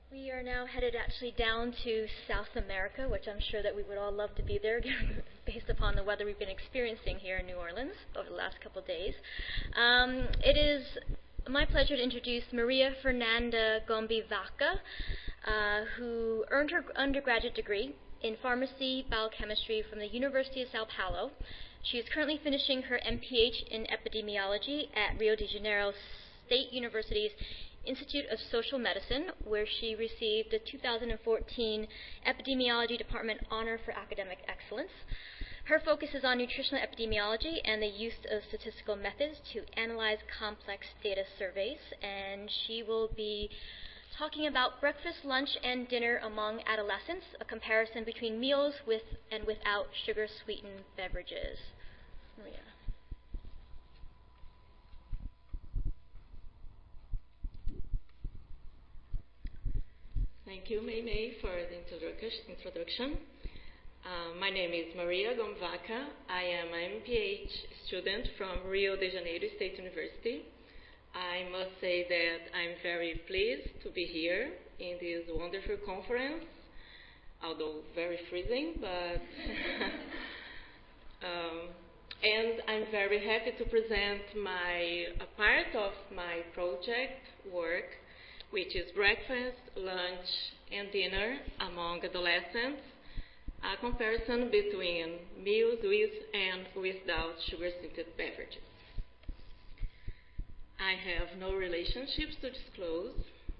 We are now headed actually down to South America, which I'm sure that we would all love to be there based upon the weather we've been experiencing here in New Orleans over the last couple of days. It is my pleasure to introduce Maria Fernanda Gombi Vaca, who earned her undergraduate degree in pharmacy biochemistry from the University of Sao Paulo. She is currently finishing her MPH in epidemiology at Rio de Janeiro State University's Institute of Social Medicine, where she received the 2014 Epidemiology Department Honor for Academic Excellence. Her focus is on nutritional epidemiology and the use of statistical methods to analyze complex data surveys, and she will be talking about breakfast, lunch, and dinner among adolescents, a comparison between meals with and without sugar-sweetened beverages. Maria. Thank you, Mei for the introduction. My name is Maria Gombi Vaca. I am an MPH student from Rio de Janeiro State University. I must say that I'm very pleased to be here in this wonderful conference, although very freezing, but and I'm very happy to present a part of my project work, which is breakfast, lunch, and dinner among adolescents, a comparison between meals with and without sugar-sweetened beverages. I have no relationships to disclose,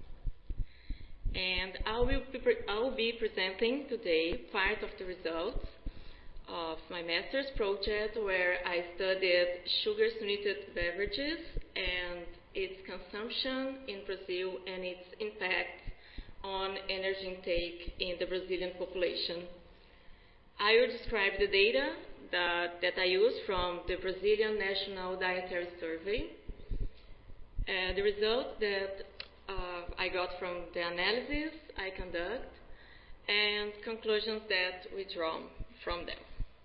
and I will be presenting today part of the results of my master's project, where I studied sugar-sweetened beverages and its consumption in Brazil and its impact on energy intake in the Brazilian population. I will describe the data that I used from the Brazilian National Dietary Survey, the results that I got from the analysis I conduct, and conclusions that we draw from them.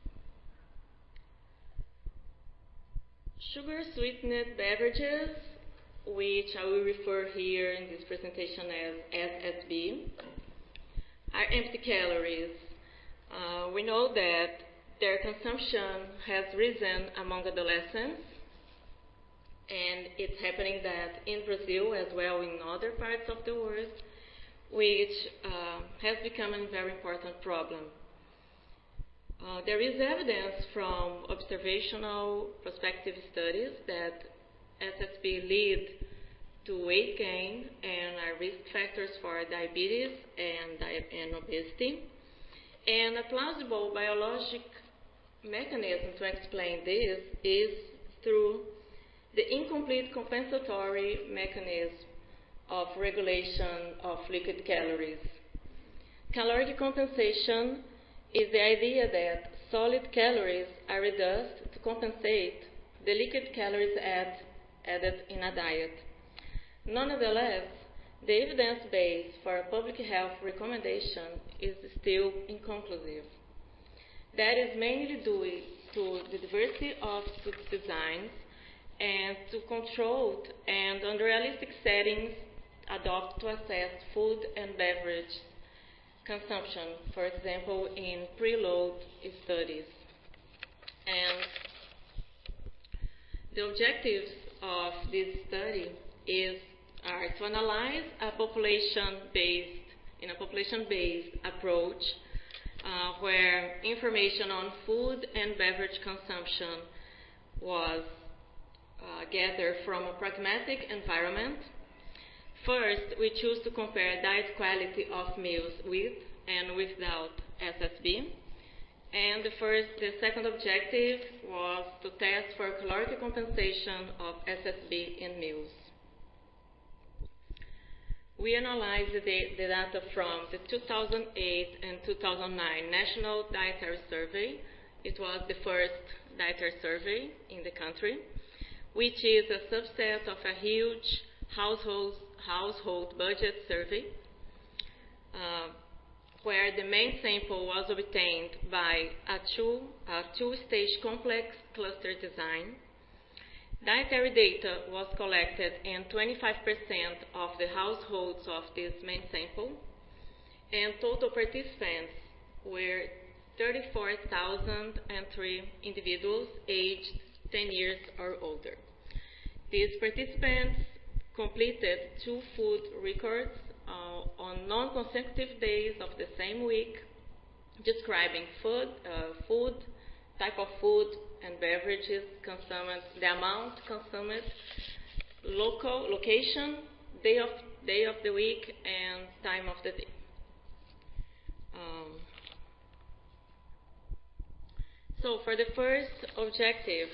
Sugar-sweetened beverages, which I will refer here in this presentation as SSB, are empty calories. We know that their consumption has risen among adolescents, and it's happening that in Brazil as well in other parts of the world, which has become a very important problem. There is evidence from observational prospective studies that SSB lead to weight gain and are risk factors for diabetes and obesity. And a plausible biologic mechanism to explain this is through the incomplete compensatory mechanism of regulation of liquid calories. Caloric compensation is the idea that solid calories are reduced to compensate the liquid calories added in a diet. Nonetheless, the evidence base for a public health recommendation is still inconclusive. That is mainly due to the diversity of food designs and to controlled and unrealistic settings adopted to assess food and beverage consumption, for example, in preload studies. And the objectives of this study are to analyze a population-based approach where information on food and beverage consumption was gathered from a pragmatic environment. First, we choose to compare diet quality of meals with and without SSB. And the second objective was to test for caloric compensation of SSB in meals. We analyzed the data from the 2008 and 2009 National Dietary Survey. It was the first dietary survey in the country, which is a subset of a huge household budget survey, where the main sample was obtained by a two-stage complex cluster design. Dietary data was collected in 25% of the households of this main sample, and total participants were 34,003 individuals aged 10 years or older. These participants completed 2 food records on non-consecutive days of the same week, describing food, type of food and beverages consumed, the amount consumed, location, day of the week, and time of the day. So for the first objective,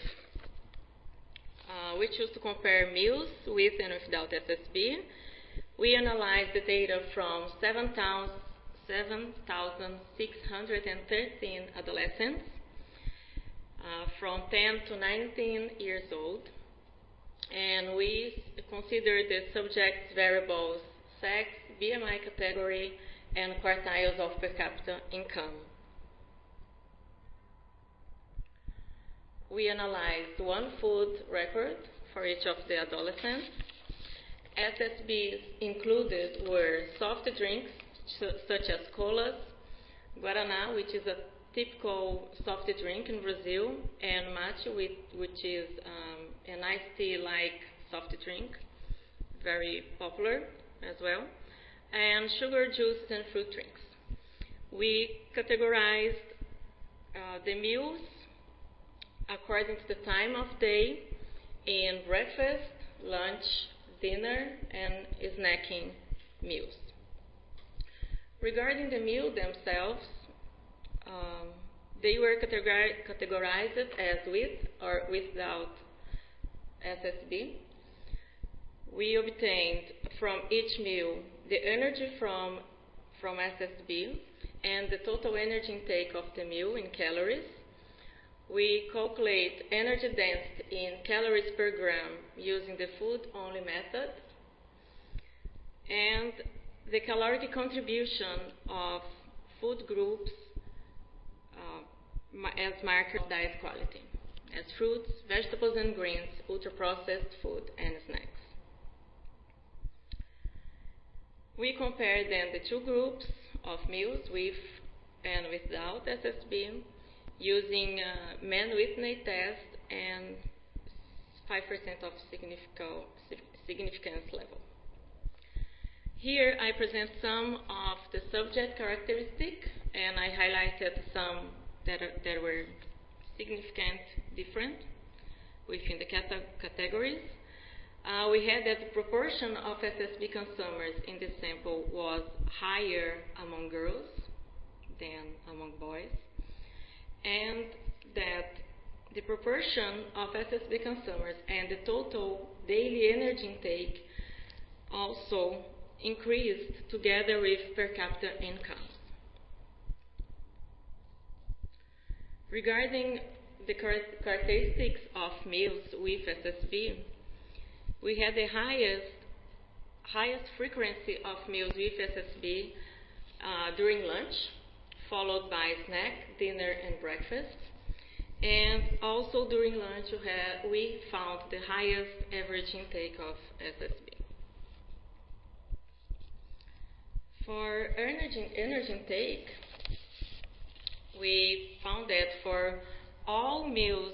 we choose to compare meals with and without SSB. We analyzed the data from 7,613 adolescents from 10 to 19 years old, and we considered the subject's variables sex, BMI category, and quartiles of per capita income. We analyzed 1 food record for each of the adolescents. SSBs included were soft drinks such as colas, guaraná, which is a typical soft drink in Brazil, and matcha, which is an iced tea-like soft drink, very popular as well, and sugar juice and fruit drinks. We categorized the meals according to the time of day in breakfast, lunch, dinner, and snacking meals. Regarding the meal themselves, they were categorized as with or without SSB. We obtained from each meal the energy from SSB and the total energy intake of the meal in calories. We calculate energy density in calories per gram using the food-only method, and the caloric contribution of food groups as markers of diet quality, as fruits, vegetables and greens, ultra-processed food, and snacks. We compared then the 2 groups of meals with and without SSB using Mann-Whitney test and 5% of significance level. Here I present some of the subject characteristics, and I highlighted some that were significant different within the categories. We had that the proportion of SSB consumers in this sample was higher among girls than among boys, and that the proportion of SSB consumers and the total daily energy intake also increased together with per capita income. Regarding the characteristics of meals with SSB, we had the highest frequency of meals with SSB during lunch, followed by snack, dinner, and breakfast. And also during lunch, we found the highest average intake of SSB. For energy intake, we found that for all meal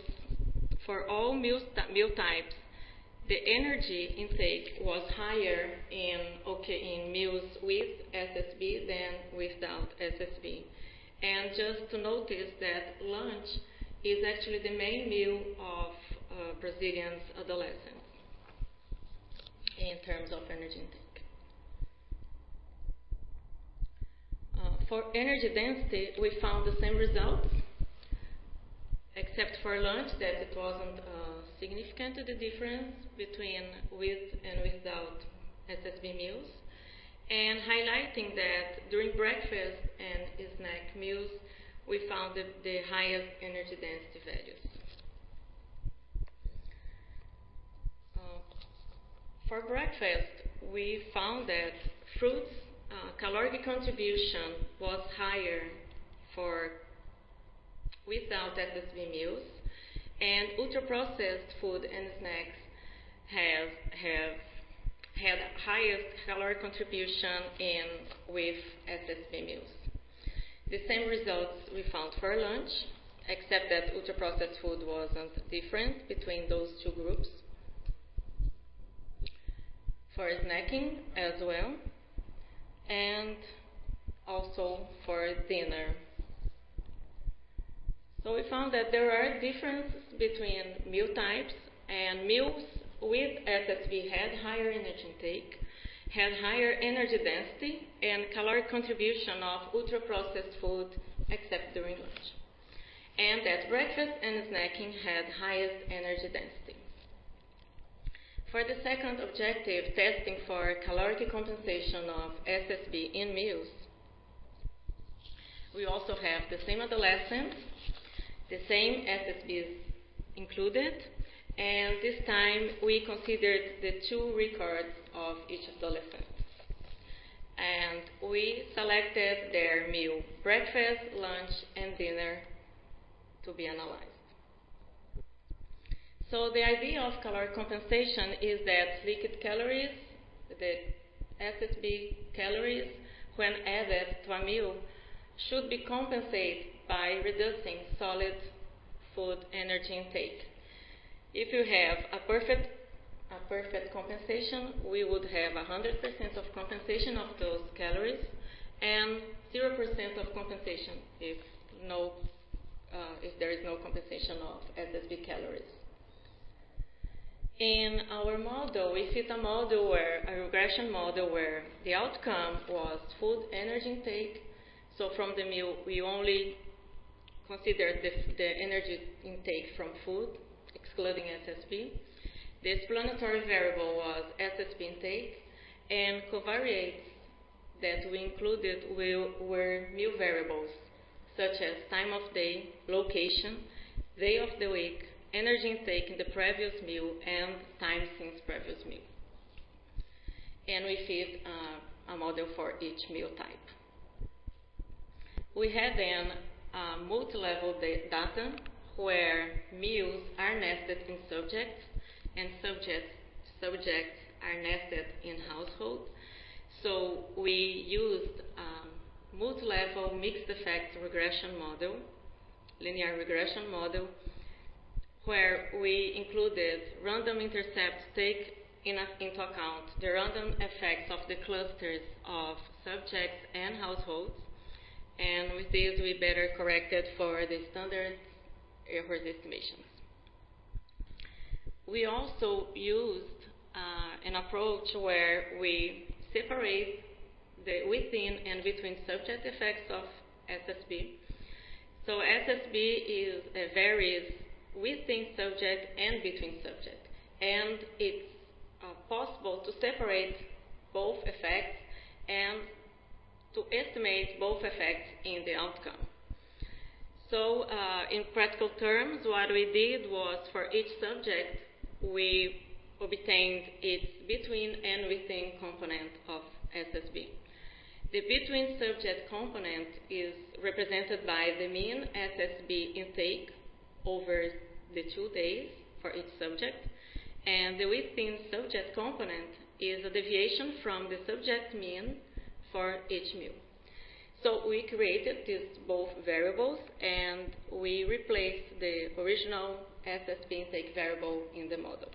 types, the energy intake was higher in meals with SSB than without SSB. And just to notice that lunch is actually the main meal of Brazilians' adolescents in terms of energy intake. For energy density, we found the same results, except for lunch, that it wasn't significant, the difference between with and without SSB meals, and highlighting that during breakfast and snack meals, we found the highest energy density values. For breakfast, we found that fruits caloric contribution was higher for without SSB meals, And ultra-processed food and snacks have had highest caloric contribution with SSB meals. The same results we found for lunch, except that ultra-processed food wasn't different between those two groups. For snacking as well, and also for dinner. So we found that there are differences between meal types, and meals with SSB had higher energy intake, had higher energy density, and caloric contribution of ultra-processed food except during lunch. And that breakfast and snacking had highest energy density. For the second objective, testing for caloric compensation of SSB in meals, we also have the same adolescents, the same SSBs included, and this time we considered the 2 records of each adolescent. And we selected their meal, breakfast, lunch, and dinner, to be analyzed. So the idea of caloric compensation is that liquid calories, the SSB calories, when added to a meal, should be compensated by reducing solid food energy intake. If you have a perfect compensation, we would have 100% of compensation of those calories and 0% of compensation if there is no compensation of SSB calories. In our model, we fit a regression model where the outcome was food energy intake. So from the meal, we only considered the energy intake from food, excluding SSB. The explanatory variable was SSB intake, and covariates that we included were meal variables, such as time of day, location, day of the week, energy intake in the previous meal, and time since previous meal. And we fit a model for each meal type. We had then multi-level data where meals are nested in subjects and subjects are nested in households. So we used multi-level mixed effect regression model, linear regression model, where we included random intercepts take into account the random effects of the clusters of subjects and households. And with this, we better corrected for the standard error estimations. We also used an approach where we separate the within and between subject effects of SSB. So SSB varies within subject and between subject, and it's possible to separate both effects and to estimate both effects in the outcome. So in practical terms, what we did was for each subject, we obtained its between and within component of SSB. The between subject component is represented by the mean SSB intake over the 2 days for each subject, and the within subject component is a deviation from the subject mean for each meal. So we created these both variables and we replaced the original SSB intake variable in the model.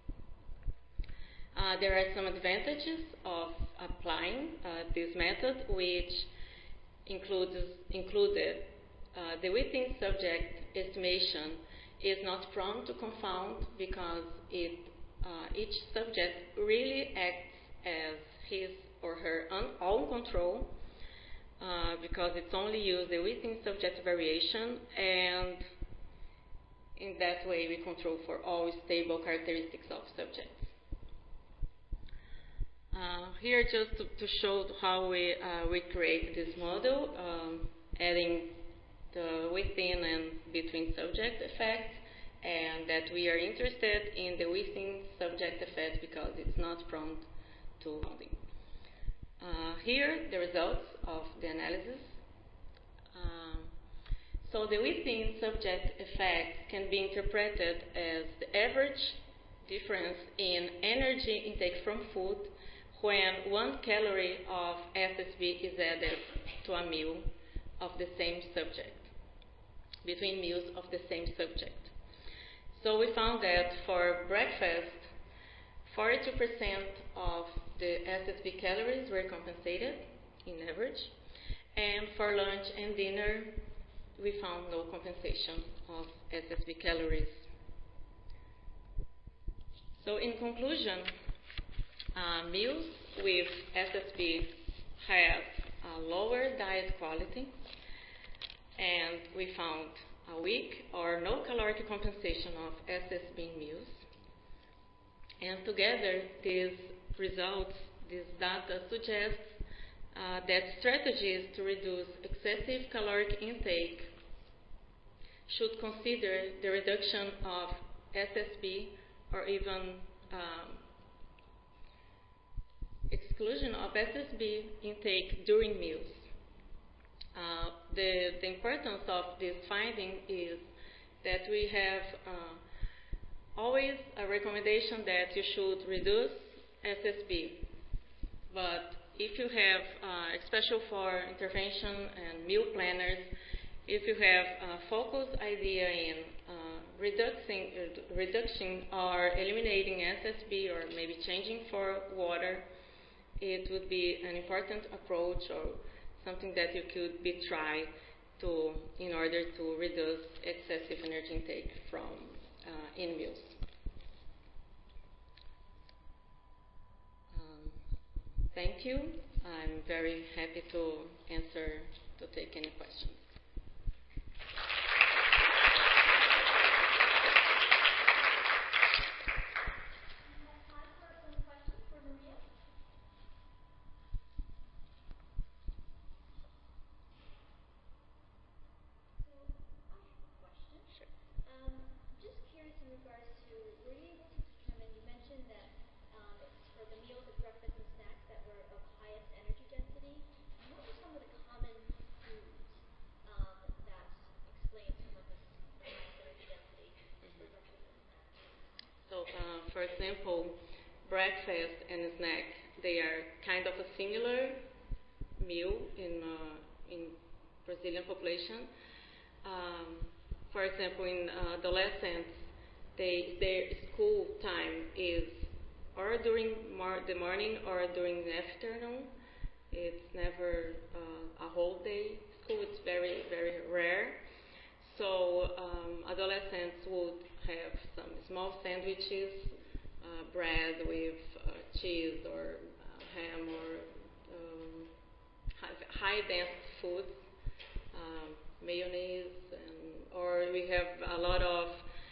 There are some advantages of applying this method, which included the within subject estimation is not prone to confound because each subject really acts as his or her own control because it's only used the within subject variation, and in that way we control for all stable characteristics of subjects. Here just to show how we create this model, adding the within and between subject effects, and that we are interested in the within subject effect because it's not prone to confounding. Here the results of the analysis. So the within subject effect can be interpreted as the average difference in energy intake from food when 1 calorie of SSB is added to a meal of the same subject, between meals of the same subject. So we found that for breakfast, 42% of the SSB calories were compensated in average, and for lunch and dinner, we found no compensation of SSB calories. So in conclusion, meals with SSB have a lower diet quality, and we found a weak or no caloric compensation of SSB meals. And together, these results, this data suggests that strategies to reduce excessive caloric intake should consider the reduction of SSB or even exclusion of SSB intake during meals. The importance of this finding is that we have always a recommendation that you should reduce SSB, but if you have, especially for intervention and meal planners, if you have a focused idea in reducing or eliminating SSB or maybe changing for water, it would be an important approach or something that you could be tried to in order to reduce excessive energy intake from in meals. Thank you. I'm very happy to take any questions. For example, breakfast and snack, they are kind of a similar meal in Brazilian population. For example, in adolescents, their school time is or during the morning or during the afternoon. It's never a whole day school. It's very, very rare. So adolescents would have some small sandwiches, bread with cheese or ham or high dense foods, mayonnaise, or we have a lot of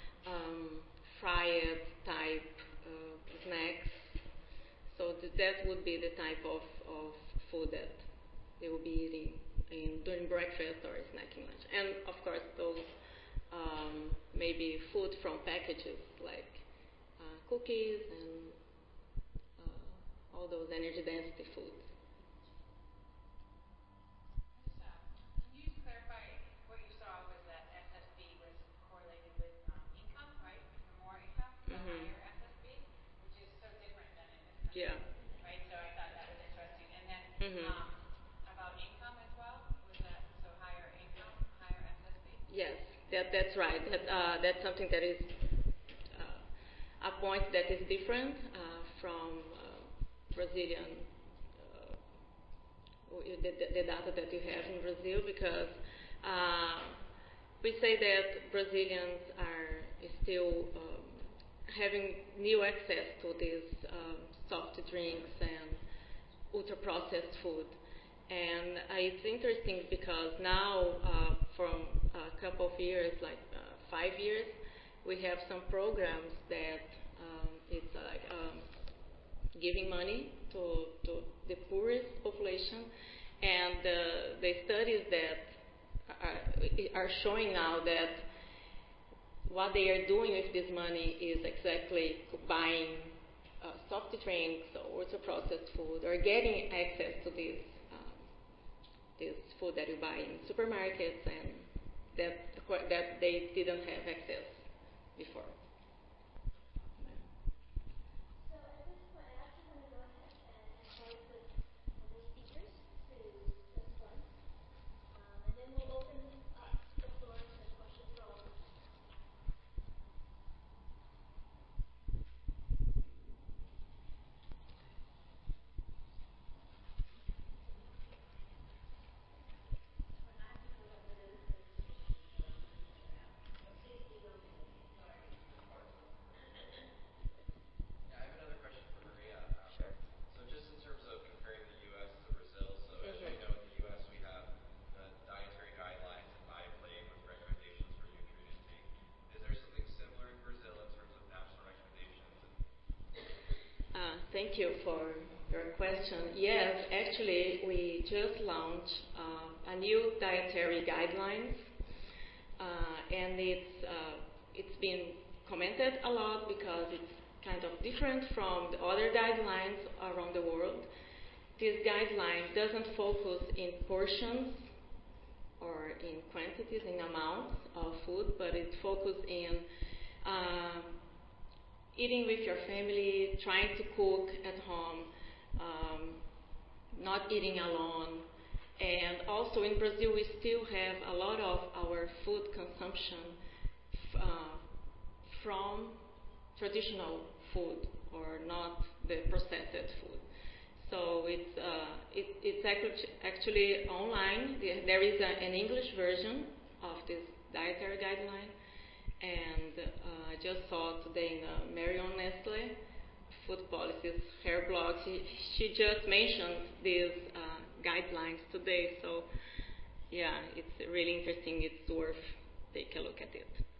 fried type snacks. So that would be the type of food that they will be eating during breakfast or snacking lunch. And of course those maybe food from packages like cookies and all those energy density foods. Can you just clarify what you saw was that SSB was correlated with income, right? The more income, the higher SSB, which is so different than in this country. Yeah. Right, so I thought that was interesting. And then about income as well, was that so higher income, higher SSB? Yes, that's right. That's something that is a point that is different from Brazilian, the data that you have in Brazil, because we say that Brazilians are still having new access to these soft drinks and ultra-processed food. And it's interesting because now, from a couple of years, like 5 years, we have some programs that it's like giving money to the poorest population, and the studies that are showing now that what they are doing with this money is exactly buying soft drinks or ultra-processed food, or getting access to this food that you buy in supermarkets that they didn't have access before. So at this point, I actually want to go ahead and call the speakers to the front, and then we'll open up the floor to questions for all of us. Yeah, I have another question for Maria. Sure. So just in terms of comparing the U.S. to Brazil, so as we know, in the U.S. we have the dietary guidelines and MyPlate with recommendations for nutrient intake. Is there something similar in Brazil in terms of national recommendations? Thank you for your question. Yes, actually, we just launched a new dietary guidelines, and it's been commented a lot because it's kind of different from the other guidelines around the world. This guideline doesn't focus in portions or in quantities, in amounts of food, but it focuses in eating with your family, trying to cook at home, not eating alone. And also in Brazil, we still have a lot of our food consumption from traditional food or not the processed food. So it's actually online. There is an English version of this dietary guideline. And I just saw today in Marion Nestle Food Policies, her blog, she just mentioned these guidelines today. So yeah, it's really interesting. It's worth take a look at it.